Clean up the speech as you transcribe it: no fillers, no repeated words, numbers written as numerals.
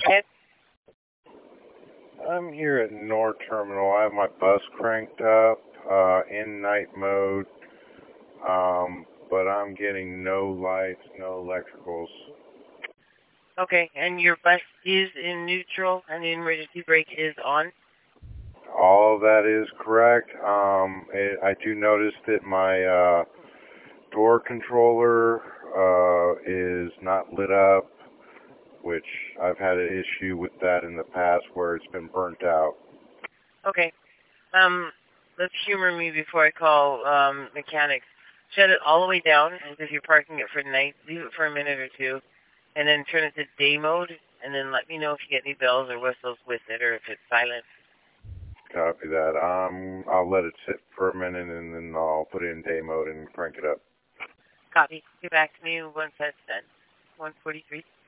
ahead. I'm here at North Terminal. I have my bus cranked up in night mode, but I'm getting no lights, no electricals. Okay, and your bus is in neutral and the emergency brake is on? All of that is correct. I do notice that my door controller is not lit up, which I've had an issue with that in the past where it's been burnt out. Okay. Let's humor me before I call mechanics. Shut it all the way down as if you're parking it for the night. Leave it for a minute or two, and then turn it to day mode, and then let me know if you get any bells or whistles with it, or if it's silent. Copy that. I'll let it sit for a minute and then I'll put it in day mode and crank it up. Copy. Get back to me once that's done. 143.